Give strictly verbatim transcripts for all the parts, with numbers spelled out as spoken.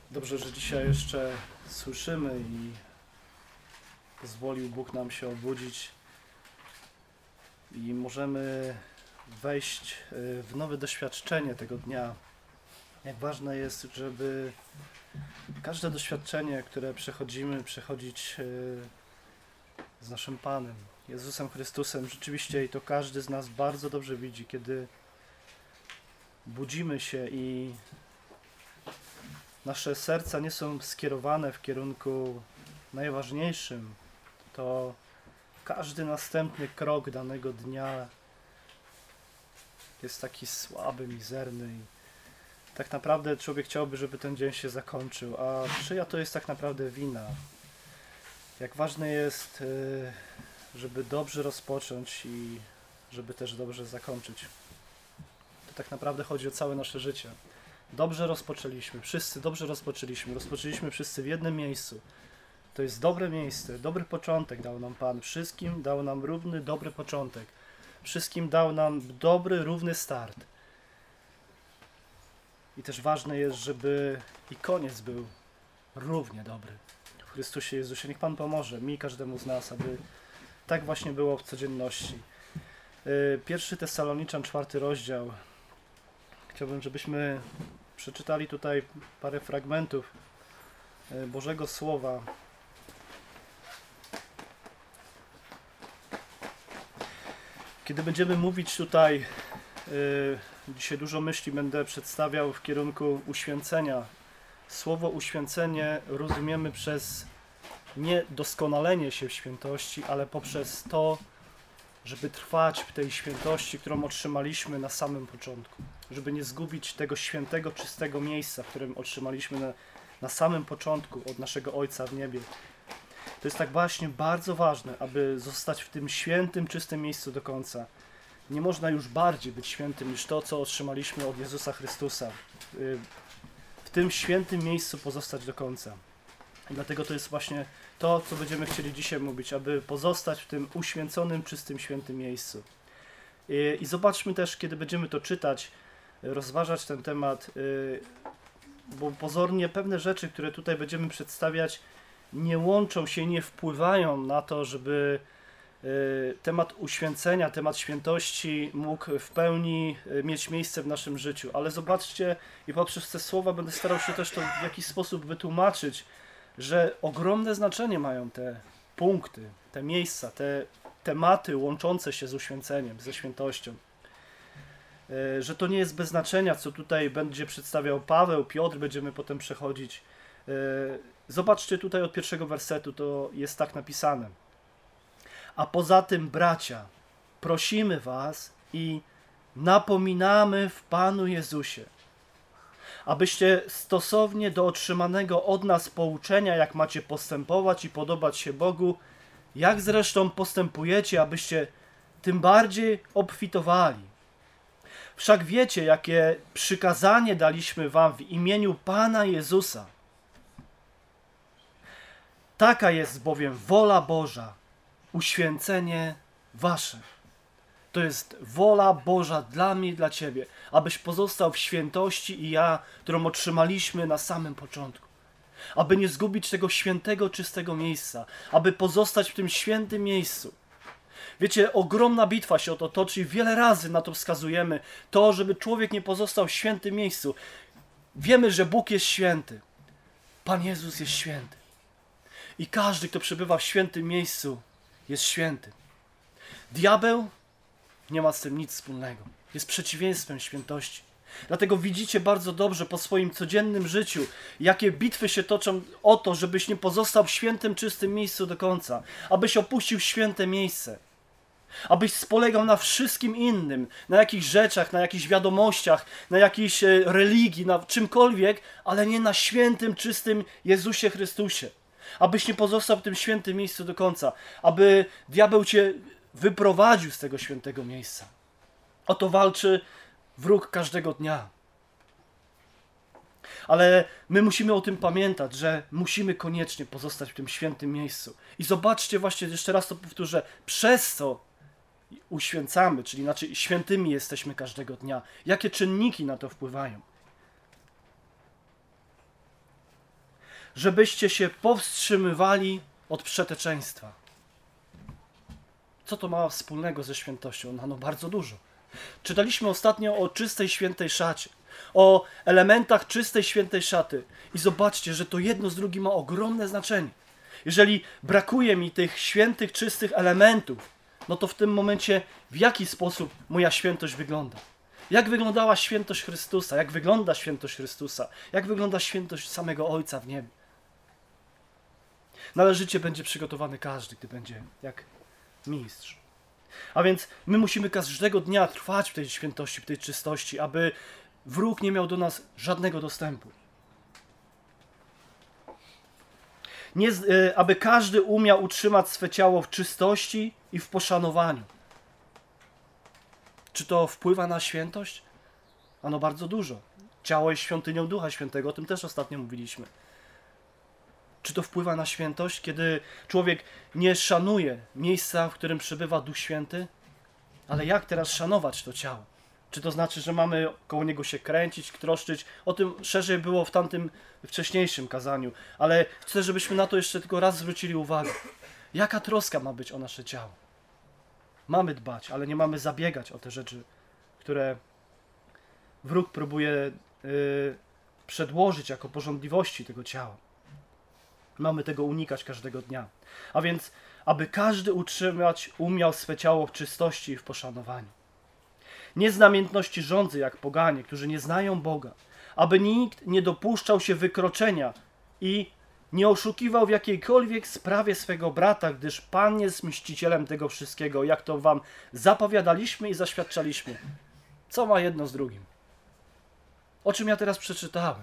Dobrze, że dzisiaj jeszcze słyszymy i pozwolił Bóg nam się obudzić i możemy wejść w nowe doświadczenie tego dnia. Jak ważne jest, żeby każde doświadczenie, które przechodzimy, przechodzić z naszym Panem, Jezusem Chrystusem. Rzeczywiście i to każdy z nas bardzo dobrze widzi, kiedy budzimy się i nasze serca nie są skierowane w kierunku najważniejszym, to każdy następny krok danego dnia jest taki słaby, mizerny i tak naprawdę człowiek chciałby, żeby ten dzień się zakończył, a czyja to jest tak naprawdę wina? Jak ważne jest, żeby dobrze rozpocząć i żeby też dobrze zakończyć. To tak naprawdę chodzi o całe nasze życie. Dobrze rozpoczęliśmy, wszyscy dobrze rozpoczęliśmy, rozpoczęliśmy wszyscy w jednym miejscu. To jest dobre miejsce, dobry początek dał nam Pan. Wszystkim dał nam równy, dobry początek. Wszystkim dał nam dobry, równy start. I też ważne jest, żeby i koniec był równie dobry. W Chrystusie Jezusie niech Pan pomoże mi i każdemu z nas, aby tak właśnie było w codzienności. Pierwszy Tesaloniczan, czwarty rozdział. Chciałbym, żebyśmy przeczytali tutaj parę fragmentów Bożego Słowa. Kiedy będziemy mówić tutaj, dzisiaj dużo myśli będę przedstawiał w kierunku uświęcenia. Słowo uświęcenie rozumiemy przez nie doskonalenie się w świętości, ale poprzez to, żeby trwać w tej świętości, którą otrzymaliśmy na samym początku. Żeby nie zgubić tego świętego, czystego miejsca, w którym otrzymaliśmy na, na samym początku od naszego Ojca w niebie. To jest tak właśnie bardzo ważne, aby zostać w tym świętym, czystym miejscu do końca. Nie można już bardziej być świętym niż to, co otrzymaliśmy od Jezusa Chrystusa. W tym świętym miejscu pozostać do końca. I dlatego to jest właśnie to, co będziemy chcieli dzisiaj mówić, aby pozostać w tym uświęconym, czystym, świętym miejscu. I, i zobaczmy też, kiedy będziemy to czytać, rozważać ten temat, bo pozornie pewne rzeczy, które tutaj będziemy przedstawiać, nie łączą się, nie wpływają na to, żeby temat uświęcenia, temat świętości mógł w pełni mieć miejsce w naszym życiu. Ale zobaczcie, i poprzez te słowa będę starał się też to w jakiś sposób wytłumaczyć, że ogromne znaczenie mają te punkty, te miejsca, te tematy łączące się z uświęceniem, ze świętością. Że to nie jest bez znaczenia, co tutaj będzie przedstawiał Paweł, Piotr, będziemy potem przechodzić. Zobaczcie tutaj od pierwszego wersetu, to jest tak napisane. A poza tym, bracia, prosimy was i napominamy w Panu Jezusie, abyście stosownie do otrzymanego od nas pouczenia, jak macie postępować i podobać się Bogu, jak zresztą postępujecie, abyście tym bardziej obfitowali. Wszak wiecie, jakie przykazanie daliśmy wam w imieniu Pana Jezusa. Taka jest bowiem wola Boża, uświęcenie wasze. To jest wola Boża dla mnie i dla Ciebie, abyś pozostał w świętości i ja, którą otrzymaliśmy na samym początku. Aby nie zgubić tego świętego, czystego miejsca, aby pozostać w tym świętym miejscu. Wiecie, ogromna bitwa się o to toczy i wiele razy na to wskazujemy, to, żeby człowiek nie pozostał w świętym miejscu. Wiemy, że Bóg jest święty. Pan Jezus jest święty. I każdy, kto przebywa w świętym miejscu, jest święty. Diabeł nie ma z tym nic wspólnego. Jest przeciwieństwem świętości. Dlatego widzicie bardzo dobrze po swoim codziennym życiu, jakie bitwy się toczą o to, żebyś nie pozostał w świętym, czystym miejscu do końca. Abyś opuścił święte miejsce. Abyś spolegał na wszystkim innym, na jakichś rzeczach, na jakichś wiadomościach, na jakiejś religii, na czymkolwiek, ale nie na świętym, czystym Jezusie Chrystusie. Abyś nie pozostał w tym świętym miejscu do końca. Aby diabeł cię wyprowadził z tego świętego miejsca. O to walczy wróg każdego dnia. Ale my musimy o tym pamiętać, że musimy koniecznie pozostać w tym świętym miejscu. I zobaczcie właśnie, jeszcze raz to powtórzę, przez co uświęcamy, czyli znaczy świętymi jesteśmy każdego dnia. Jakie czynniki na to wpływają? żebyście się powstrzymywali od przeteczeństwa. Co to ma wspólnego ze świętością? No, no bardzo dużo. Czytaliśmy ostatnio o czystej, świętej szacie, o elementach czystej, świętej szaty. I zobaczcie, że to jedno z drugim ma ogromne znaczenie. Jeżeli brakuje mi tych świętych, czystych elementów, no to w tym momencie w jaki sposób moja świętość wygląda? Jak wyglądała świętość Chrystusa? Jak wygląda świętość Chrystusa? Jak wygląda świętość samego Ojca w niebie? Należycie będzie przygotowany każdy, gdy będzie jak mistrz. A więc my musimy każdego dnia trwać w tej świętości, w tej czystości, aby wróg nie miał do nas żadnego dostępu. Nie, aby każdy umiał utrzymać swe ciało w czystości i w poszanowaniu. Czy to wpływa na świętość? Ano bardzo dużo. Ciało jest świątynią Ducha Świętego, o tym też ostatnio mówiliśmy. Czy to wpływa na świętość, kiedy człowiek nie szanuje miejsca, w którym przebywa Duch Święty? Ale jak teraz szanować to ciało? Czy to znaczy, że mamy koło niego się kręcić, troszczyć? O tym szerzej było w tamtym wcześniejszym kazaniu, ale chcę, żebyśmy na to jeszcze tylko raz zwrócili uwagę. Jaka troska ma być o nasze ciało? Mamy dbać, ale nie mamy zabiegać o te rzeczy, które wróg próbuje yy, przedłożyć jako porządliwości tego ciała. Mamy tego unikać każdego dnia. A więc, aby każdy utrzymać umiał swe ciało w czystości i w poszanowaniu. Nie z namiętności żądzy, jak poganie, którzy nie znają Boga, aby nikt nie dopuszczał się wykroczenia i nie oszukiwał w jakiejkolwiek sprawie swego brata, gdyż Pan jest mścicielem tego wszystkiego, jak to wam zapowiadaliśmy i zaświadczaliśmy. Co ma jedno z drugim? O czym ja teraz przeczytałem?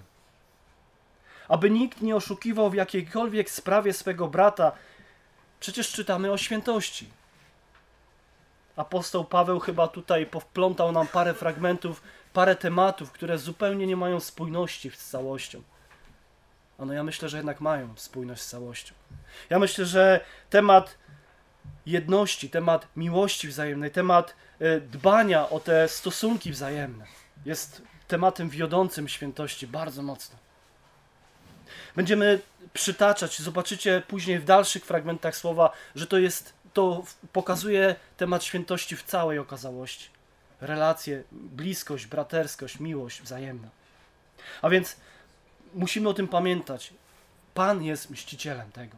Aby nikt nie oszukiwał w jakiejkolwiek sprawie swego brata. Przecież czytamy o świętości. Apostoł Paweł chyba tutaj powplątał nam parę fragmentów, parę tematów, które zupełnie nie mają spójności z całością. A no ja myślę, że jednak mają spójność z całością. Ja myślę, że temat jedności, temat miłości wzajemnej, temat y, dbania o te stosunki wzajemne jest tematem wiodącym świętości bardzo mocno. Będziemy przytaczać, zobaczycie później w dalszych fragmentach słowa, że to jest, to pokazuje temat świętości w całej okazałości. Relacje, bliskość, braterskość, miłość wzajemna. A więc musimy o tym pamiętać. Pan jest mścicielem tego.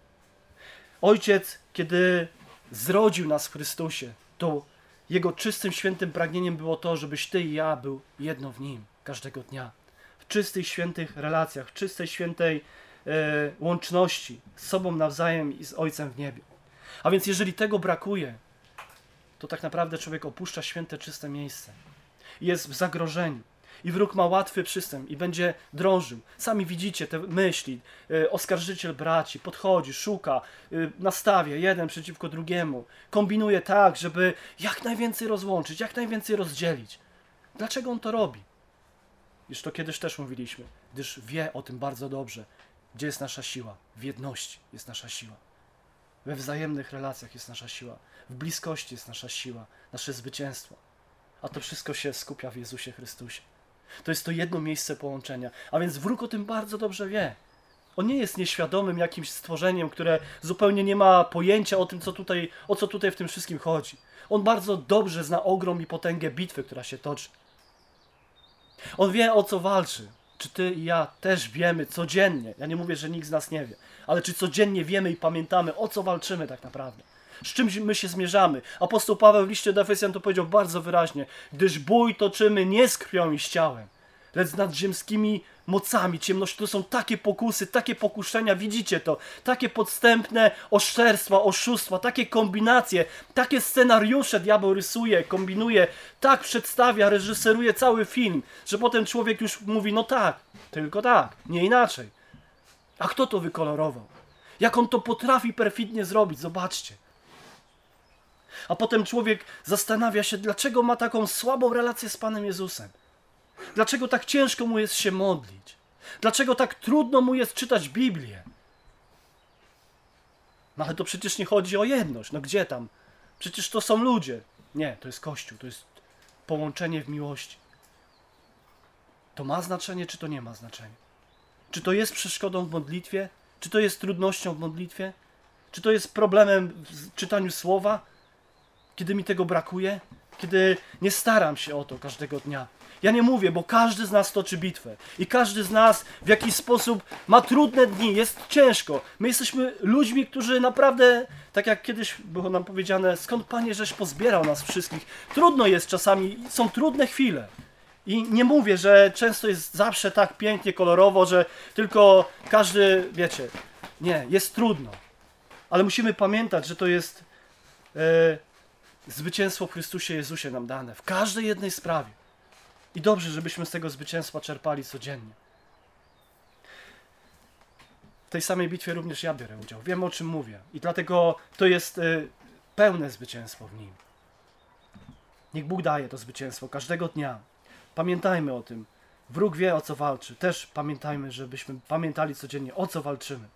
Ojciec, kiedy zrodził nas w Chrystusie, to Jego czystym, świętym pragnieniem było to, żebyś Ty i ja był jedno w Nim każdego dnia. W czystych, świętych relacjach, w czystej, świętej e, łączności z sobą nawzajem i z Ojcem w niebie. A więc jeżeli tego brakuje, to tak naprawdę człowiek opuszcza święte, czyste miejsce. Jest w zagrożeniu. I wróg ma łatwy przystęp i będzie drążył. Sami widzicie te myśli. E, oskarżyciel braci podchodzi, szuka, e, nastawia jeden przeciwko drugiemu. Kombinuje tak, żeby jak najwięcej rozłączyć, jak najwięcej rozdzielić. Dlaczego on to robi? Już to kiedyś też mówiliśmy, gdyż wie o tym bardzo dobrze, gdzie jest nasza siła. W jedności jest nasza siła. We wzajemnych relacjach jest nasza siła. W bliskości jest nasza siła, nasze zwycięstwo. A to wszystko się skupia w Jezusie Chrystusie. To jest to jedno miejsce połączenia. A więc wróg o tym bardzo dobrze wie. On nie jest nieświadomym jakimś stworzeniem, które zupełnie nie ma pojęcia o tym, co tutaj, o co tutaj w tym wszystkim chodzi. On bardzo dobrze zna ogrom i potęgę bitwy, która się toczy. On wie, o co walczy. Czy ty i ja też wiemy codziennie, ja nie mówię, że nikt z nas nie wie, ale czy codziennie wiemy i pamiętamy, o co walczymy tak naprawdę? Z czym my się zmierzamy? Apostoł Paweł w liście do Efezjan to powiedział bardzo wyraźnie, gdyż bój toczymy nie z krwią i z ciałem, lecz z nadziemskimi mocami ciemności. To są takie pokusy, takie pokuszenia, widzicie to, takie podstępne oszczerstwa, oszustwa, takie kombinacje, takie scenariusze diabeł rysuje, kombinuje, tak przedstawia, reżyseruje cały film, że potem człowiek już mówi, no tak, tylko tak, nie inaczej. A kto to wykolorował? Jak on to potrafi perfidnie zrobić, zobaczcie. A potem człowiek zastanawia się, dlaczego ma taką słabą relację z Panem Jezusem. Dlaczego tak ciężko mu jest się modlić? Dlaczego tak trudno mu jest czytać Biblię? No ale to przecież nie chodzi o jedność. No gdzie tam? Przecież to są ludzie. Nie, to jest Kościół, to jest połączenie w miłości. To ma znaczenie, czy to nie ma znaczenia? Czy to jest przeszkodą w modlitwie? Czy to jest trudnością w modlitwie? Czy to jest problemem w czytaniu słowa? Kiedy mi tego brakuje? Kiedy nie staram się o to każdego dnia? Ja nie mówię, bo każdy z nas toczy bitwę. I każdy z nas w jakiś sposób ma trudne dni, jest ciężko. My jesteśmy ludźmi, którzy naprawdę, tak jak kiedyś było nam powiedziane, skąd Panie żeś pozbierał nas wszystkich? Trudno jest czasami, są trudne chwile. I nie mówię, że często jest zawsze tak pięknie, kolorowo, że tylko każdy, wiecie, nie, jest trudno. Ale musimy pamiętać, że to jest e, zwycięstwo w Chrystusie Jezusie nam dane. W każdej jednej sprawie. I dobrze, żebyśmy z tego zwycięstwa czerpali codziennie. W tej samej bitwie również ja biorę udział. Wiem, o czym mówię. I dlatego to jest y, pełne zwycięstwo w nim. Niech Bóg daje to zwycięstwo każdego dnia. Pamiętajmy o tym. Wróg wie, o co walczy. Też pamiętajmy, żebyśmy pamiętali codziennie, o co walczymy.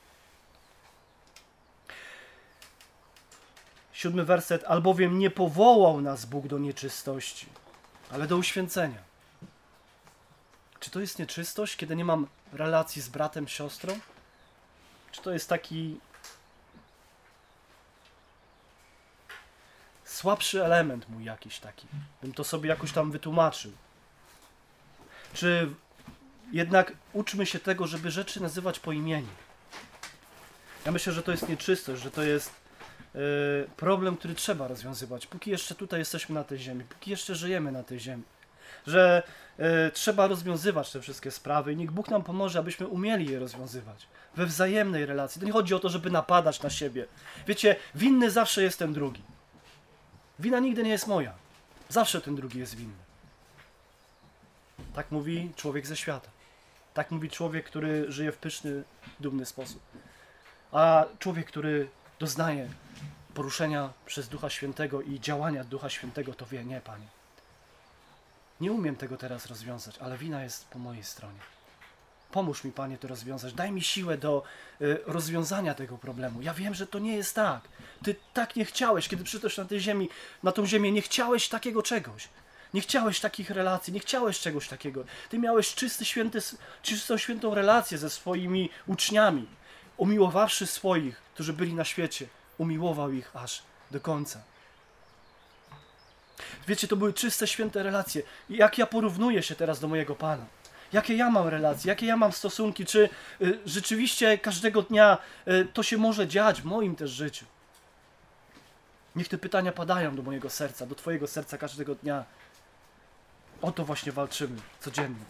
Siódmy werset. Albowiem nie powołał nas Bóg do nieczystości, ale do uświęcenia. Czy to jest nieczystość, kiedy nie mam relacji z bratem, siostrą? Czy to jest taki słabszy element mój jakiś taki? Bym to sobie jakoś tam wytłumaczył. Czy jednak uczmy się tego, żeby rzeczy nazywać po imieniu? Ja myślę, że to jest nieczystość, że to jest yy, problem, który trzeba rozwiązywać. Póki jeszcze tutaj jesteśmy na tej ziemi, póki jeszcze żyjemy na tej ziemi. Że y, trzeba rozwiązywać te wszystkie sprawy i niech Bóg nam pomoże, abyśmy umieli je rozwiązywać we wzajemnej relacji. To nie chodzi o to, żeby napadać na siebie. Wiecie, winny zawsze jest ten drugi. Wina nigdy nie jest moja. Zawsze ten drugi jest winny. Tak mówi człowiek ze świata. Tak mówi człowiek, który żyje w pyszny, dumny sposób. A człowiek, który doznaje poruszenia przez Ducha Świętego i działania Ducha Świętego, to wie, nie, Panie. Nie umiem tego teraz rozwiązać, ale wina jest po mojej stronie. Pomóż mi, Panie, to rozwiązać. Daj mi siłę do y, rozwiązania tego problemu. Ja wiem, że to nie jest tak. Ty tak nie chciałeś, kiedy przyszedłeś na tej ziemi, na tą ziemię, nie chciałeś takiego czegoś. Nie chciałeś takich relacji, nie chciałeś czegoś takiego. Ty miałeś czysty, święty, czystą, świętą relację ze swoimi uczniami. Umiłowawszy swoich, którzy byli na świecie, umiłował ich aż do końca. Wiecie, to były czyste, święte relacje. I jak ja porównuję się teraz do mojego Pana? Jakie ja mam relacje? Jakie ja mam stosunki? Czy y, rzeczywiście każdego dnia y, to się może dziać w moim też życiu? Niech te pytania padają do mojego serca, do Twojego serca każdego dnia. O to właśnie walczymy codziennie.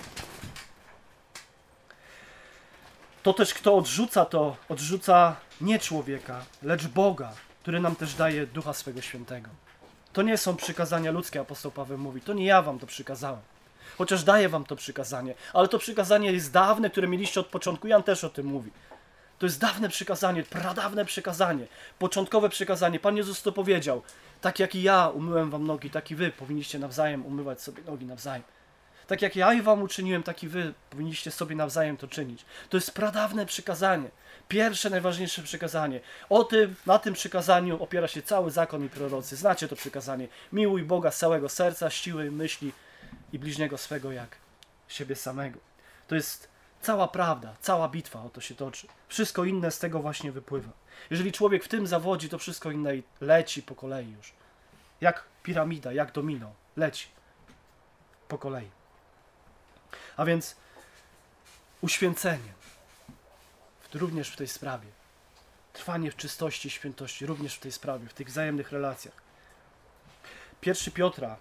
To też, kto odrzuca to, odrzuca nie człowieka, lecz Boga, który nam też daje Ducha swego Świętego. To nie są przykazania ludzkie, apostoł Paweł mówi. To nie ja wam to przykazałem. Chociaż daję wam to przykazanie. Ale to przykazanie jest dawne, które mieliście od początku. Jan też o tym mówi. To jest dawne przykazanie, pradawne przykazanie. Początkowe przykazanie. Pan Jezus to powiedział. Tak jak i ja umyłem wam nogi, tak i wy powinniście nawzajem umywać sobie nogi nawzajem. Tak jak ja i wam uczyniłem, tak i wy powinniście sobie nawzajem to czynić. To jest pradawne przykazanie. Pierwsze, najważniejsze przykazanie. O tym, na tym przykazaniu opiera się cały zakon i prorocy. Znacie to przykazanie. Miłuj Boga z całego serca, siły, myśli i bliźniego swego jak siebie samego. To jest cała prawda, cała bitwa o to się toczy. Wszystko inne z tego właśnie wypływa. Jeżeli człowiek w tym zawodzi, to wszystko inne leci po kolei już. Jak piramida, jak domino. Leci po kolei. A więc uświęcenie. Również w tej sprawie. Trwanie w czystości i świętości, również w tej sprawie, w tych wzajemnych relacjach. Pierwszy Piotra.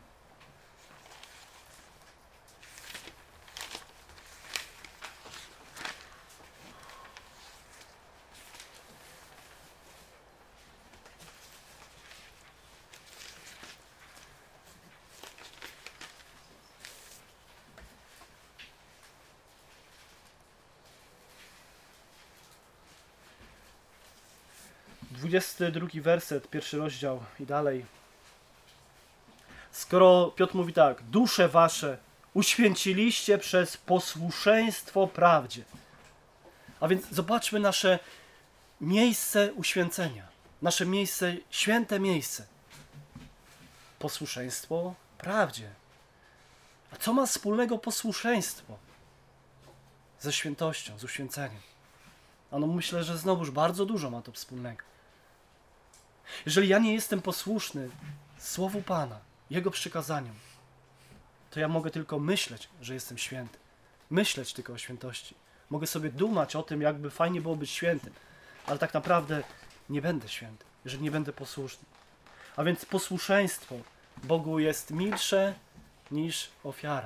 dwudziesty drugi werset, pierwszy rozdział i dalej. Skoro Piotr mówi tak, dusze wasze uświęciliście przez posłuszeństwo prawdzie. A więc zobaczmy nasze miejsce uświęcenia. Nasze miejsce, święte miejsce. Posłuszeństwo prawdzie. A co ma wspólnego posłuszeństwo ze świętością, z uświęceniem. Ano myślę, że znowuż bardzo dużo ma to wspólnego. Jeżeli ja nie jestem posłuszny Słowu Pana, Jego przykazaniom, to ja mogę tylko myśleć, że jestem święty. Myśleć tylko o świętości. Mogę sobie dumać o tym, jakby fajnie było być świętym, ale tak naprawdę nie będę święty, jeżeli nie będę posłuszny. A więc posłuszeństwo Bogu jest milsze niż ofiara.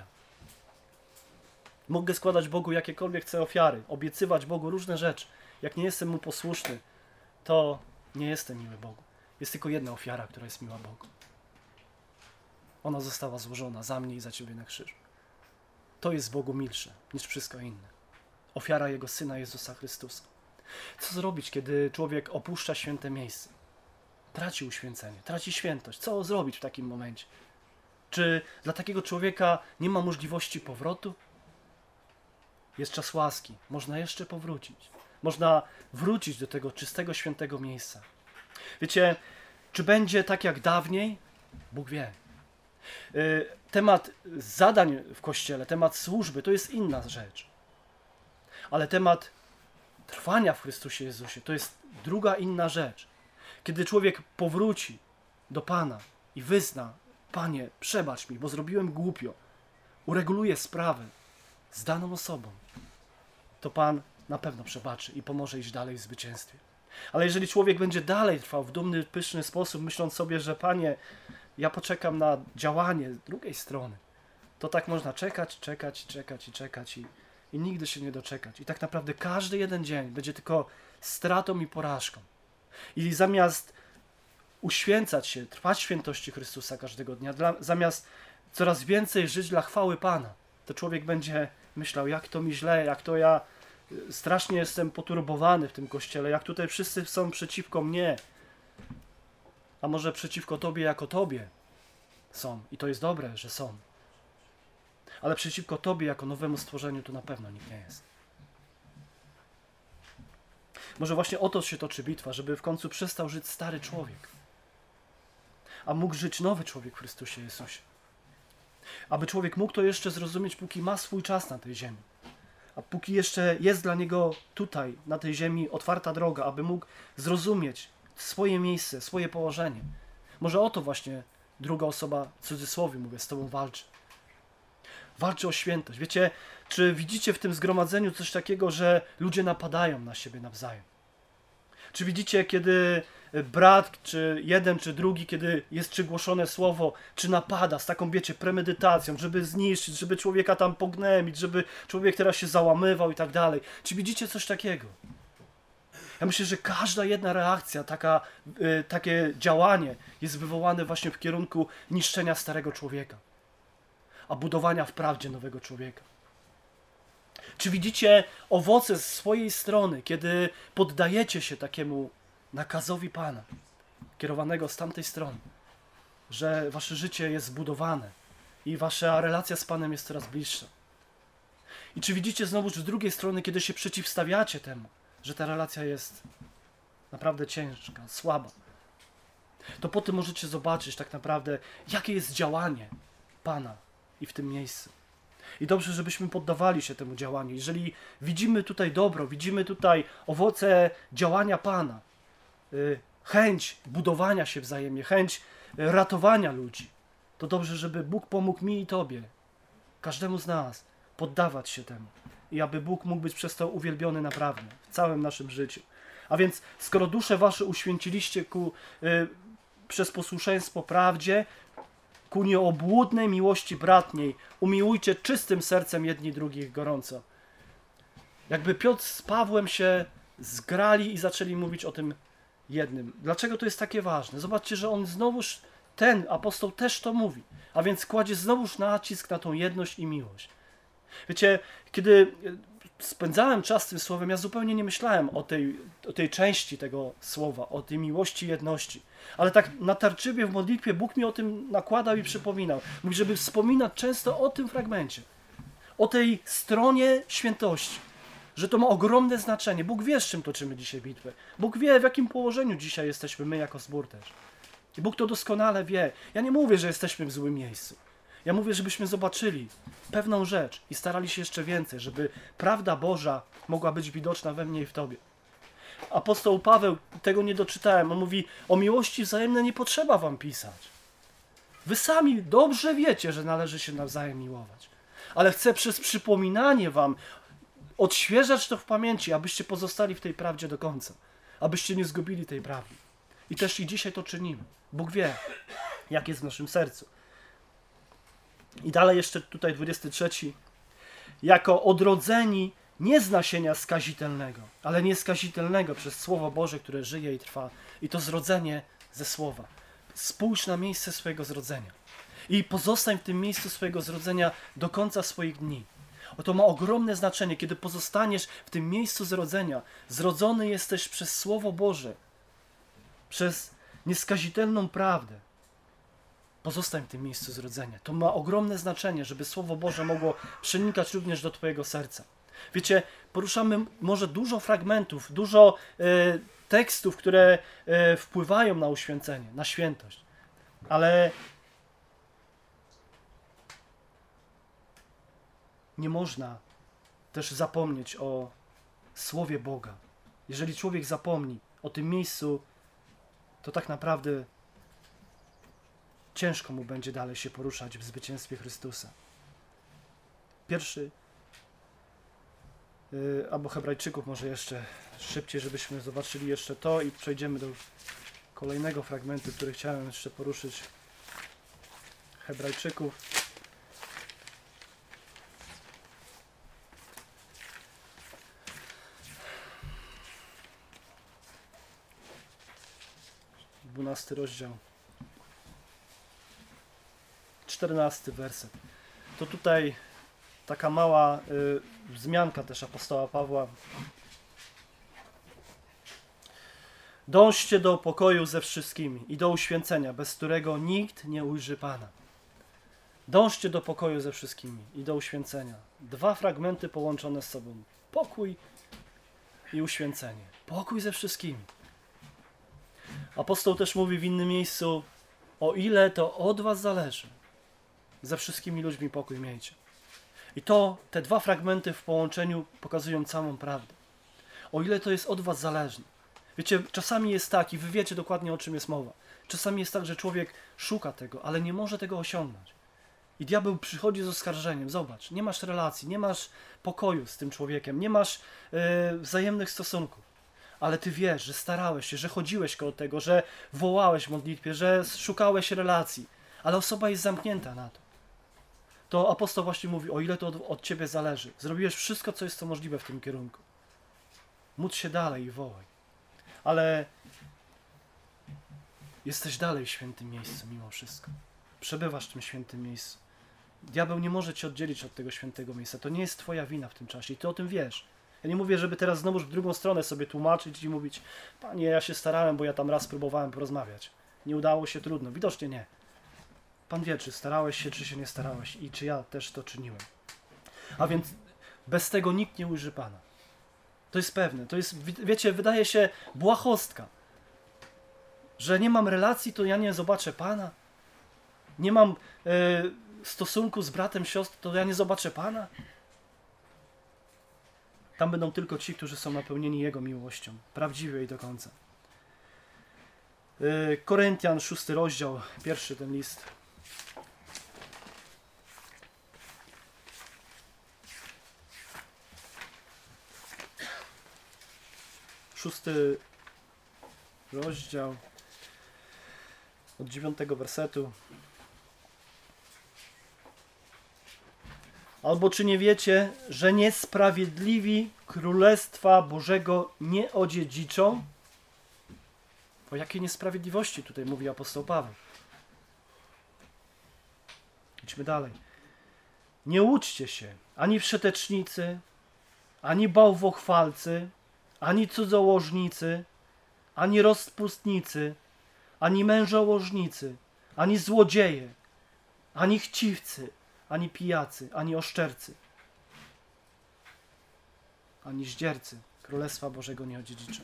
Mogę składać Bogu jakiekolwiek chcę ofiary, obiecywać Bogu różne rzeczy. Jak nie jestem Mu posłuszny, to nie jestem miły Bogu. Jest tylko jedna ofiara, która jest miła Bogu. Ona została złożona za mnie i za Ciebie na krzyżu. To jest Bogu milsze niż wszystko inne. Ofiara Jego Syna Jezusa Chrystusa. Co zrobić, kiedy człowiek opuszcza święte miejsce? Traci uświęcenie, traci świętość. Co zrobić w takim momencie? Czy dla takiego człowieka nie ma możliwości powrotu? Jest czas łaski. Można jeszcze powrócić. Można wrócić do tego czystego, świętego miejsca. Wiecie, czy będzie tak jak dawniej? Bóg wie. Temat zadań w Kościele, temat służby, to jest inna rzecz. Ale temat trwania w Chrystusie Jezusie, to jest druga inna rzecz. Kiedy człowiek powróci do Pana i wyzna: Panie, przebacz mi, bo zrobiłem głupio, ureguluje sprawę z daną osobą, to Pan na pewno przebaczy i pomoże iść dalej w zwycięstwie. Ale jeżeli człowiek będzie dalej trwał w dumny, pyszny sposób, myśląc sobie, że Panie, ja poczekam na działanie z drugiej strony, to tak można czekać, czekać, czekać i czekać i, i nigdy się nie doczekać. I tak naprawdę każdy jeden dzień będzie tylko stratą i porażką. I zamiast uświęcać się, trwać w świętości Chrystusa każdego dnia, dla, zamiast coraz więcej żyć dla chwały Pana, to człowiek będzie myślał, jak to mi źle, jak to ja strasznie jestem poturbowany w tym Kościele, jak tutaj wszyscy są przeciwko mnie, a może przeciwko Tobie jako Tobie są. I to jest dobre, że są. Ale przeciwko Tobie jako nowemu stworzeniu to na pewno nikt nie jest. Może właśnie o to się toczy bitwa, żeby w końcu przestał żyć stary człowiek, a mógł żyć nowy człowiek w Chrystusie Jezusie. Aby człowiek mógł to jeszcze zrozumieć, póki ma swój czas na tej ziemi. A póki jeszcze jest dla niego tutaj, na tej ziemi, otwarta droga, aby mógł zrozumieć swoje miejsce, swoje położenie. Może o to właśnie druga osoba, w cudzysłowie mówię, z Tobą walczy. Walczy o świętość. Wiecie, czy widzicie w tym zgromadzeniu coś takiego, że ludzie napadają na siebie nawzajem? Czy widzicie, kiedy brat, czy jeden, czy drugi, kiedy jest przygłoszone słowo, czy napada z taką, wiecie, premedytacją, żeby zniszczyć, żeby człowieka tam pognębić, żeby człowiek teraz się załamywał i tak dalej. Czy widzicie coś takiego? Ja myślę, że każda jedna reakcja, taka, y, takie działanie jest wywołane właśnie w kierunku niszczenia starego człowieka, a budowania w prawdzie nowego człowieka. Czy widzicie owoce z swojej strony, kiedy poddajecie się takiemu nakazowi Pana, kierowanego z tamtej strony, że wasze życie jest zbudowane i wasza relacja z Panem jest coraz bliższa? I czy widzicie znowu z drugiej strony, kiedy się przeciwstawiacie temu, że ta relacja jest naprawdę ciężka, słaba, to po tym możecie zobaczyć tak naprawdę, jakie jest działanie Pana i w tym miejscu. I dobrze, żebyśmy poddawali się temu działaniu. Jeżeli widzimy tutaj dobro, widzimy tutaj owoce działania Pana, yy, chęć budowania się wzajemnie, chęć yy, ratowania ludzi, to dobrze, żeby Bóg pomógł mi i Tobie, każdemu z nas, poddawać się temu. I aby Bóg mógł być przez to uwielbiony naprawdę w całym naszym życiu. A więc, skoro dusze wasze uświęciliście ku, yy, przez posłuszeństwo prawdzie, ku nieobłudnej miłości bratniej, umiłujcie czystym sercem jedni drugich gorąco. Jakby Piotr z Pawłem się zgrali i zaczęli mówić o tym jednym. Dlaczego to jest takie ważne? Zobaczcie, że on znowuż, ten apostoł też to mówi, a więc kładzie znowuż nacisk na tą jedność i miłość. Wiecie, kiedy spędzałem czas z tym słowem, ja zupełnie nie myślałem o tej, o tej części tego słowa, o tej miłości i jedności. Ale tak natarczywie w modlitwie Bóg mi o tym nakładał i przypominał. Mówi, żeby wspominać często o tym fragmencie, o tej stronie świętości, że to ma ogromne znaczenie. Bóg wie, z czym toczymy dzisiaj bitwę. Bóg wie, w jakim położeniu dzisiaj jesteśmy my jako zbór też. I Bóg to doskonale wie. Ja nie mówię, że jesteśmy w złym miejscu. Ja mówię, żebyśmy zobaczyli pewną rzecz i starali się jeszcze więcej, żeby prawda Boża mogła być widoczna we mnie i w tobie. Apostoł Paweł, tego nie doczytałem, on mówi, o miłości wzajemnej nie potrzeba wam pisać. Wy sami dobrze wiecie, że należy się nawzajem miłować. Ale chcę przez przypominanie wam odświeżać to w pamięci, abyście pozostali w tej prawdzie do końca. Abyście nie zgubili tej prawdy. I też i dzisiaj to czynimy. Bóg wie, jak jest w naszym sercu. I dalej jeszcze tutaj dwudziesty trzeci. Jako odrodzeni nie z nasienia skazitelnego, ale nieskazitelnego przez Słowo Boże, które żyje i trwa. I to zrodzenie ze Słowa. Spójrz na miejsce swojego zrodzenia. I pozostań w tym miejscu swojego zrodzenia do końca swoich dni. Oto ma ogromne znaczenie, kiedy pozostaniesz w tym miejscu zrodzenia. Zrodzony jesteś przez Słowo Boże, przez nieskazitelną prawdę. Pozostań w tym miejscu zrodzenia. To ma ogromne znaczenie, żeby Słowo Boże mogło przenikać również do twojego serca. Wiecie, poruszamy może dużo fragmentów, dużo e, tekstów, które e, wpływają na uświęcenie, na świętość. Ale nie można też zapomnieć o Słowie Boga. Jeżeli człowiek zapomni o tym miejscu, to tak naprawdę ciężko mu będzie dalej się poruszać w zwycięstwie Chrystusa. Pierwszy, yy, albo Hebrajczyków może jeszcze szybciej, żebyśmy zobaczyli jeszcze to i przejdziemy do kolejnego fragmentu, który chciałem jeszcze poruszyć. Hebrajczyków. Dwunasty rozdział. Czternasty werset. To tutaj taka mała y, wzmianka też apostoła Pawła. Dążcie do pokoju ze wszystkimi i do uświęcenia, bez którego nikt nie ujrzy Pana. Dążcie do pokoju ze wszystkimi i do uświęcenia. Dwa fragmenty połączone z sobą. Pokój i uświęcenie. Pokój ze wszystkimi. Apostoł też mówi w innym miejscu, o ile to od was zależy, ze wszystkimi ludźmi pokój miejcie. I to, te dwa fragmenty w połączeniu pokazują całą prawdę. O ile to jest od was zależne. Wiecie, czasami jest tak, i wy wiecie dokładnie, o czym jest mowa. Czasami jest tak, że człowiek szuka tego, ale nie może tego osiągnąć. I diabeł przychodzi z oskarżeniem. Zobacz, nie masz relacji, nie masz pokoju z tym człowiekiem, nie masz yy, wzajemnych stosunków. Ale ty wiesz, że starałeś się, że chodziłeś koło tego, że wołałeś w modlitwie, że szukałeś relacji, ale osoba jest zamknięta na to. To apostoł właśnie mówi, o ile to od, od ciebie zależy. Zrobiłeś wszystko, co jest to możliwe w tym kierunku. Módl się dalej i wołaj. Ale jesteś dalej w świętym miejscu mimo wszystko. Przebywasz w tym świętym miejscu. Diabeł nie może cię oddzielić od tego świętego miejsca. To nie jest twoja wina w tym czasie i ty o tym wiesz. Ja nie mówię, żeby teraz znowuż w drugą stronę sobie tłumaczyć i mówić, panie, ja się starałem, bo ja tam raz próbowałem porozmawiać. Nie udało się, trudno. Widocznie nie. Pan wie, czy starałeś się, czy się nie starałeś i czy ja też to czyniłem. A więc bez tego nikt nie ujrzy Pana. To jest pewne. To jest, wiecie, wydaje się błahostka, że nie mam relacji, to ja nie zobaczę Pana. Nie mam e, stosunku z bratem, siostrą, to ja nie zobaczę Pana. Tam będą tylko ci, którzy są napełnieni Jego miłością, prawdziwie i do końca. E, Koryntian, szósty rozdział, pierwszy ten list. Szósty rozdział od dziewiątego wersetu. Albo czy nie wiecie, że niesprawiedliwi Królestwa Bożego nie odziedziczą? O jakiej niesprawiedliwości tutaj mówi apostoł Paweł? Idźmy dalej. Nie łudźcie się, ani wszetecznicy, ani bałwochwalcy, ani cudzołożnicy, ani rozpustnicy, ani mężołożnicy, ani złodzieje, ani chciwcy, ani pijacy, ani oszczercy, ani zdziercy Królestwa Bożego nie odziedziczą.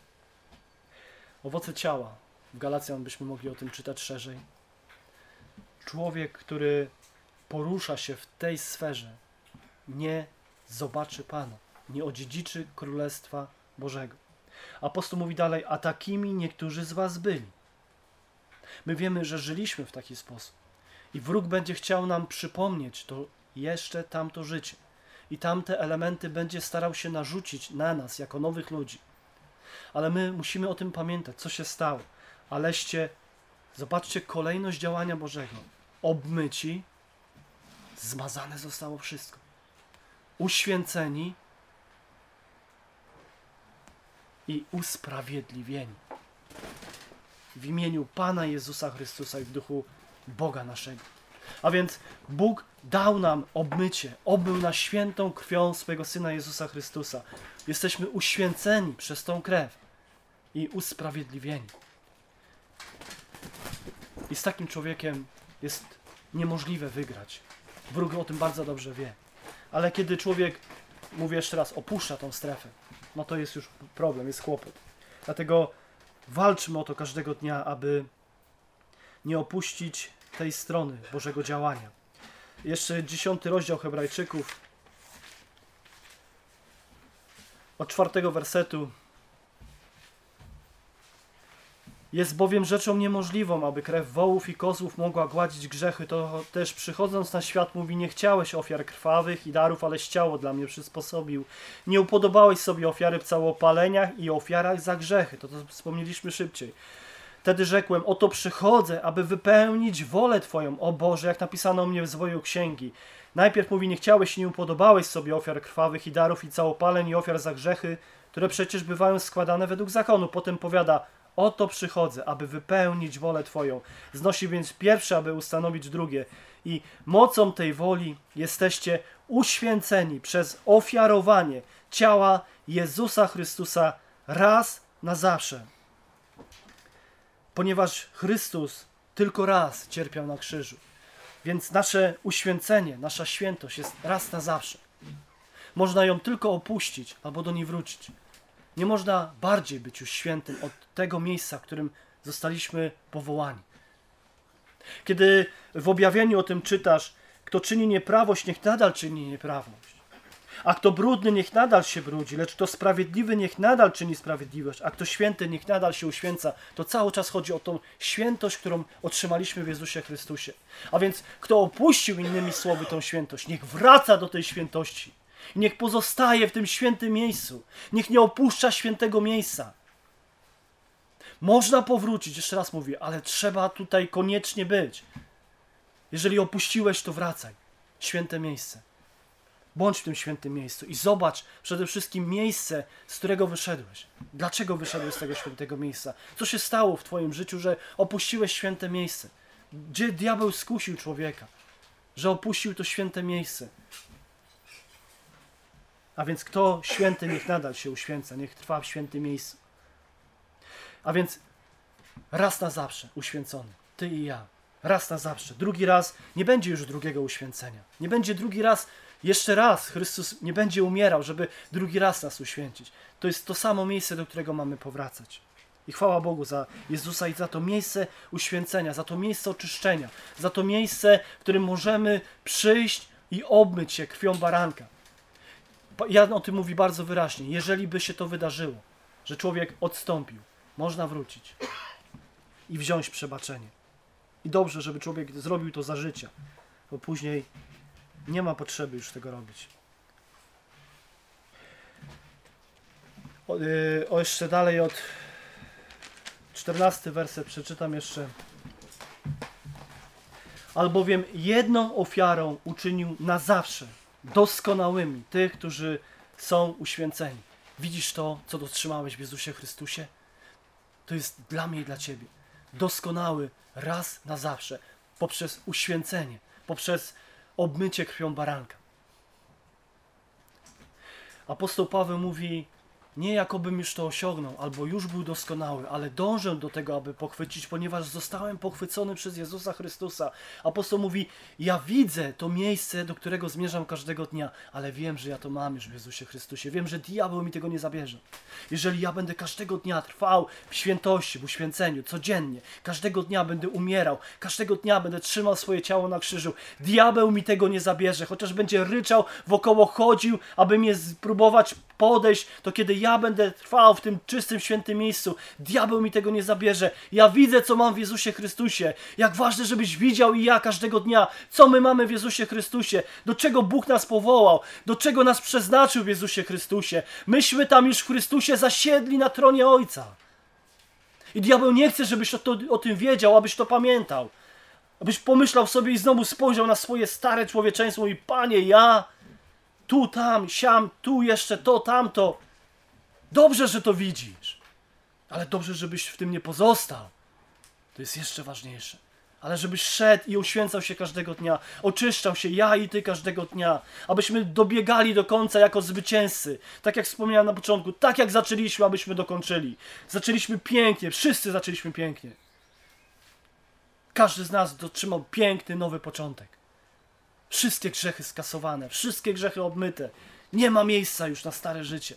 Owoce ciała. W Galacjan byśmy mogli o tym czytać szerzej. człowiek, który porusza się w tej sferze, nie zobaczy Pana, nie odziedziczy Królestwa Bożego. Apostoł mówi dalej, a takimi niektórzy z was byli. My wiemy, że żyliśmy w taki sposób. I wróg będzie chciał nam przypomnieć to jeszcze tamto życie. I tamte elementy będzie starał się narzucić na nas, jako nowych ludzi. Ale my musimy o tym pamiętać, co się stało. Aleście, zobaczcie kolejność działania Bożego. Obmyci, zmazane zostało wszystko. Uświęceni i usprawiedliwieni. W imieniu Pana Jezusa Chrystusa i w duchu Boga naszego. A więc Bóg dał nam obmycie, obmył nas świętą krwią swojego Syna Jezusa Chrystusa. Jesteśmy uświęceni przez tą krew i usprawiedliwieni. I z takim człowiekiem jest niemożliwe wygrać. Wróg o tym bardzo dobrze wie. Ale kiedy człowiek, mówię jeszcze raz, opuszcza tą strefę, no to jest już problem, jest kłopot. Dlatego walczmy o to każdego dnia, aby nie opuścić tej strony Bożego działania. Jeszcze dziesiąty rozdział Hebrajczyków, od czwartego wersetu. Jest bowiem rzeczą niemożliwą, aby krew wołów i kozłów mogła gładzić grzechy. To też przychodząc na świat mówi, nie chciałeś ofiar krwawych i darów, aleś ciało dla mnie przysposobił. Nie upodobałeś sobie ofiary w całopaleniach i ofiarach za grzechy. To, to wspomnieliśmy szybciej. Wtedy rzekłem, oto przychodzę, aby wypełnić wolę Twoją, o Boże, jak napisano o mnie w zwoju księgi. Najpierw mówi, nie chciałeś i nie upodobałeś sobie ofiar krwawych i darów i całopaleń i ofiar za grzechy, które przecież bywają składane według zakonu. Potem powiada, oto przychodzę, aby wypełnić wolę Twoją. Znosi więc pierwsze, aby ustanowić drugie. I mocą tej woli jesteście uświęceni przez ofiarowanie ciała Jezusa Chrystusa raz na zawsze. Ponieważ Chrystus tylko raz cierpiał na krzyżu. Więc nasze uświęcenie, nasza świętość jest raz na zawsze. Można ją tylko opuścić albo do niej wrócić. Nie można bardziej być już świętym od tego miejsca, w którym zostaliśmy powołani. Kiedy w objawieniu o tym czytasz, kto czyni nieprawość, niech nadal czyni nieprawość. A kto brudny, niech nadal się brudzi, lecz kto sprawiedliwy, niech nadal czyni sprawiedliwość, a kto święty, niech nadal się uświęca. To cały czas chodzi o tą świętość, którą otrzymaliśmy w Jezusie Chrystusie. A więc kto opuścił, innymi słowy, tą świętość, niech wraca do tej świętości. Niech pozostaje w tym świętym miejscu. Niech nie opuszcza świętego miejsca. Można powrócić, jeszcze raz mówię, ale trzeba tutaj koniecznie być. Jeżeli opuściłeś, to wracaj. Święte miejsce. Bądź w tym świętym miejscu i zobacz przede wszystkim miejsce, z którego wyszedłeś. Dlaczego wyszedłeś z tego świętego miejsca? Co się stało w twoim życiu, że opuściłeś święte miejsce? Gdzie diabeł skusił człowieka, że opuścił to święte miejsce? A więc kto święty, niech nadal się uświęca, niech trwa w świętym miejscu. A więc raz na zawsze uświęcony, ty i ja. Raz na zawsze. Drugi raz nie będzie już drugiego uświęcenia. Nie będzie drugi raz, jeszcze raz Chrystus nie będzie umierał, żeby drugi raz nas uświęcić. To jest to samo miejsce, do którego mamy powracać. I chwała Bogu za Jezusa i za to miejsce uświęcenia, za to miejsce oczyszczenia, za to miejsce, w którym możemy przyjść i obmyć się krwią baranka. Jan o tym mówi bardzo wyraźnie. Jeżeli by się to wydarzyło, że człowiek odstąpił, można wrócić i wziąć przebaczenie. I dobrze, żeby człowiek zrobił to za życia, bo później nie ma potrzeby już tego robić. O, yy, o jeszcze dalej od czternasty werset przeczytam jeszcze. Albowiem jedną ofiarą uczynił na zawsze doskonałymi tych, którzy są uświęceni. Widzisz to, co dotrzymałeś w Jezusie Chrystusie? To jest dla mnie i dla Ciebie. Doskonały raz na zawsze, poprzez uświęcenie, poprzez obmycie krwią baranka. Apostoł Paweł mówi, Nie jakobym już to osiągnął, albo już był doskonały, ale dążę do tego, aby pochwycić, ponieważ zostałem pochwycony przez Jezusa Chrystusa. Apostoł mówi, ja widzę to miejsce, do którego zmierzam każdego dnia, ale wiem, że ja to mam już w Jezusie Chrystusie. Wiem, że diabeł mi tego nie zabierze. Jeżeli ja będę każdego dnia trwał w świętości, w uświęceniu, codziennie, każdego dnia będę umierał, każdego dnia będę trzymał swoje ciało na krzyżu, diabeł mi tego nie zabierze, chociaż będzie ryczał, wokoło chodził, aby mnie spróbować podejść, to kiedy ja będę trwał w tym czystym, świętym miejscu, diabeł mi tego nie zabierze. Ja widzę, co mam w Jezusie Chrystusie. Jak ważne, żebyś widział i ja każdego dnia, co my mamy w Jezusie Chrystusie, do czego Bóg nas powołał, do czego nas przeznaczył w Jezusie Chrystusie. Myśmy tam już w Chrystusie zasiedli na tronie Ojca. I diabeł nie chce, żebyś o, to, o tym wiedział, abyś to pamiętał. Abyś pomyślał sobie i znowu spojrzał na swoje stare człowieczeństwo i Panie, ja tu, tam, siam, tu jeszcze to, tamto. Dobrze, że to widzisz, ale dobrze, żebyś w tym nie pozostał. To jest jeszcze ważniejsze. Ale żebyś szedł i uświęcał się każdego dnia, oczyszczał się, ja i Ty każdego dnia, abyśmy dobiegali do końca jako zwycięzcy. Tak jak wspomniałem na początku, tak jak zaczęliśmy, abyśmy dokończyli. Zaczęliśmy pięknie, wszyscy zaczęliśmy pięknie. Każdy z nas dotrzymał piękny, nowy początek. Wszystkie grzechy skasowane, wszystkie grzechy obmyte. Nie ma miejsca już na stare życie.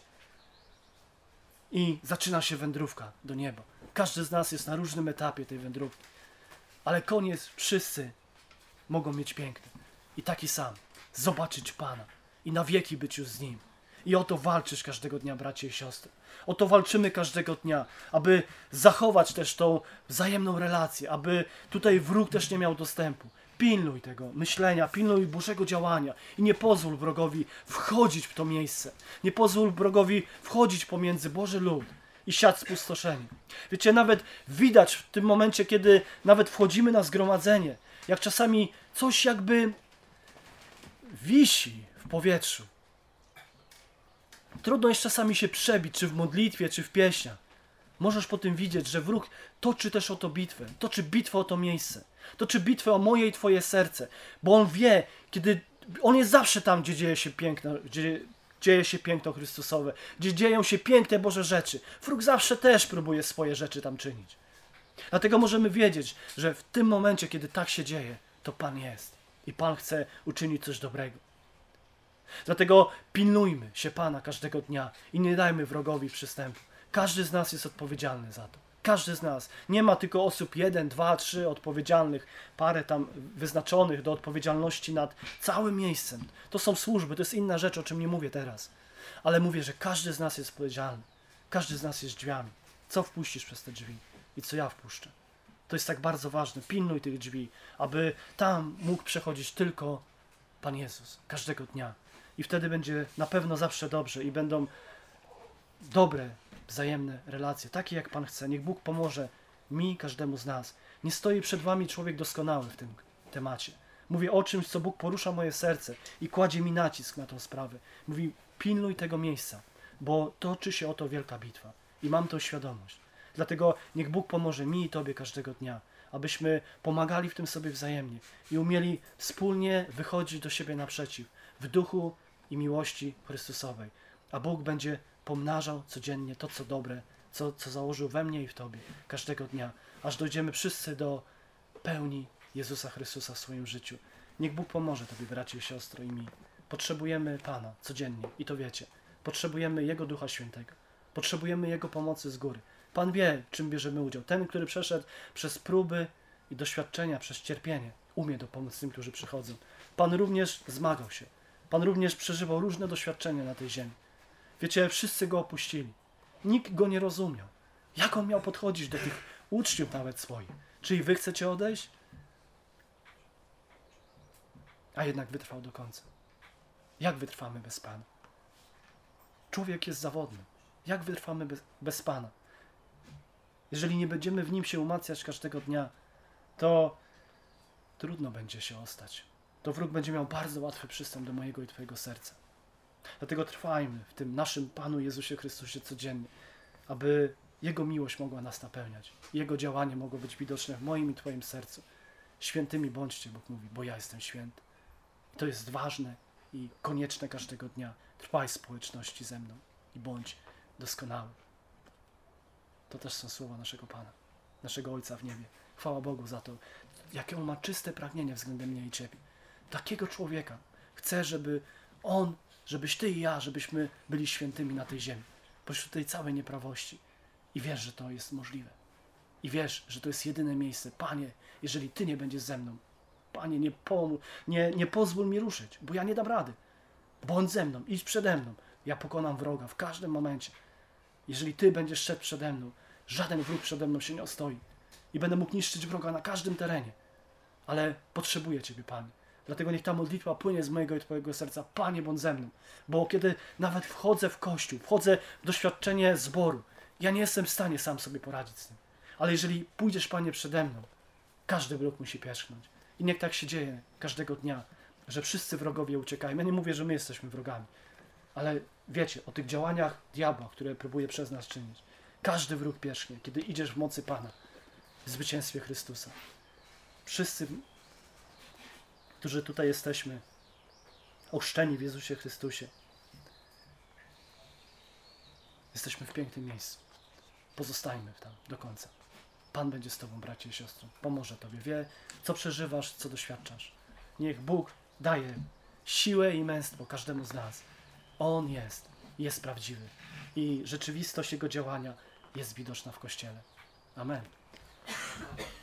I zaczyna się wędrówka do nieba. Każdy z nas jest na różnym etapie tej wędrówki. Ale koniec wszyscy mogą mieć piękny. I taki sam. Zobaczyć Pana. I na wieki być już z Nim. I o to walczysz każdego dnia, bracie i siostry. O to walczymy każdego dnia, aby zachować też tą wzajemną relację, aby tutaj wróg też nie miał dostępu. Pilnuj tego myślenia, pilnuj Bożego działania i nie pozwól wrogowi wchodzić w to miejsce. Nie pozwól wrogowi wchodzić pomiędzy Boży lud i siać spustoszenie. Wiecie, nawet widać w tym momencie, kiedy nawet wchodzimy na zgromadzenie, jak czasami coś jakby wisi w powietrzu. Trudno jest czasami się przebić, czy w modlitwie, czy w pieśniach. Możesz po tym widzieć, że wróg toczy też o to bitwę, toczy bitwę o to miejsce, toczy bitwę o moje i Twoje serce, bo on wie, kiedy on jest zawsze tam, gdzie dzieje się piękno, gdzie dzieje się piękno Chrystusowe, gdzie dzieją się piękne Boże rzeczy. Wróg zawsze też próbuje swoje rzeczy tam czynić. Dlatego możemy wiedzieć, że w tym momencie, kiedy tak się dzieje, to Pan jest i Pan chce uczynić coś dobrego. Dlatego pilnujmy się Pana każdego dnia i nie dajmy wrogowi przystępu. Każdy z nas jest odpowiedzialny za to. Każdy z nas. Nie ma tylko osób jeden, dwa, trzy odpowiedzialnych, parę tam wyznaczonych do odpowiedzialności nad całym miejscem. To są służby, to jest inna rzecz, o czym nie mówię teraz. Ale mówię, że każdy z nas jest odpowiedzialny. Każdy z nas jest drzwiami. Co wpuścisz przez te drzwi i co ja wpuszczę. To jest tak bardzo ważne. Pilnuj tych drzwi, aby tam mógł przechodzić tylko Pan Jezus. Każdego dnia. I wtedy będzie na pewno zawsze dobrze i będą dobre, wzajemne relacje, takie jak Pan chce. Niech Bóg pomoże mi, każdemu z nas. Nie stoi przed wami człowiek doskonały w tym temacie. Mówię o czymś, co Bóg porusza moje serce i kładzie mi nacisk na tą sprawę. Mówi, pilnuj tego miejsca, bo toczy się o to wielka bitwa. I mam tą świadomość. Dlatego niech Bóg pomoże mi i Tobie każdego dnia, abyśmy pomagali w tym sobie wzajemnie i umieli wspólnie wychodzić do siebie naprzeciw w duchu i miłości Chrystusowej. A Bóg będzie pomnażał codziennie to, co dobre, co, co założył we mnie i w Tobie każdego dnia, aż dojdziemy wszyscy do pełni Jezusa Chrystusa w swoim życiu. Niech Bóg pomoże Tobie, bracie i siostro, i mi. Potrzebujemy Pana codziennie i to wiecie. Potrzebujemy Jego Ducha Świętego. Potrzebujemy Jego pomocy z góry. Pan wie, czym bierzemy udział. Ten, który przeszedł przez próby i doświadczenia, przez cierpienie, umie dopomóc tym, którzy przychodzą. Pan również zmagał się. Pan również przeżywał różne doświadczenia na tej ziemi. Wiecie, wszyscy Go opuścili. Nikt Go nie rozumiał. Jak On miał podchodzić do tych uczniów nawet swoich? Czy i wy chcecie odejść? A jednak wytrwał do końca. Jak wytrwamy bez Pana? Człowiek jest zawodny. Jak wytrwamy bez, bez Pana? Jeżeli nie będziemy w Nim się umacniać każdego dnia, to trudno będzie się ostać. To wróg będzie miał bardzo łatwy przystęp do mojego i Twojego serca. Dlatego trwajmy w tym naszym Panu Jezusie Chrystusie codziennie, aby Jego miłość mogła nas napełniać. Jego działanie mogło być widoczne w moim i Twoim sercu. Świętymi bądźcie, Bóg mówi, bo ja jestem święty. I to jest ważne i konieczne każdego dnia. Trwaj w społeczności ze mną i bądź doskonały. To też są słowa naszego Pana, naszego Ojca w niebie. Chwała Bogu za to, jakie On ma czyste pragnienie względem mnie i Ciebie. Takiego człowieka chce, żeby On, żebyś Ty i ja, żebyśmy byli świętymi na tej ziemi, pośród tej całej nieprawości. I wiesz, że to jest możliwe. I wiesz, że to jest jedyne miejsce. Panie, jeżeli Ty nie będziesz ze mną, Panie, nie, pomóż, nie, nie pozwól mi ruszyć, bo ja nie dam rady. Bądź ze mną, idź przede mną. Ja pokonam wroga w każdym momencie. Jeżeli Ty będziesz szedł przede mną, żaden wróg przede mną się nie ostoi. I będę mógł niszczyć wroga na każdym terenie. Ale potrzebuję Ciebie, Panie. Dlatego niech ta modlitwa płynie z mojego i Twojego serca. Panie, bądź ze mną. Bo kiedy nawet wchodzę w Kościół, wchodzę w doświadczenie zboru, ja nie jestem w stanie sam sobie poradzić z tym. Ale jeżeli pójdziesz, Panie, przede mną, każdy wróg musi pierzchnąć. I niech tak się dzieje każdego dnia, że wszyscy wrogowie uciekają. Ja nie mówię, że my jesteśmy wrogami, ale wiecie, o tych działaniach diabła, które próbuje przez nas czynić. Każdy wróg pierzchnie, kiedy idziesz w mocy Pana, w zwycięstwie Chrystusa. Wszyscy, którzy tutaj jesteśmy, ochrzczeni w Jezusie Chrystusie, jesteśmy w pięknym miejscu. Pozostajmy tam do końca. Pan będzie z Tobą, bracie i siostro. Pomoże Tobie. Wie, co przeżywasz, co doświadczasz. Niech Bóg daje siłę i męstwo każdemu z nas. On jest, jest prawdziwy. I rzeczywistość Jego działania jest widoczna w Kościele. Amen.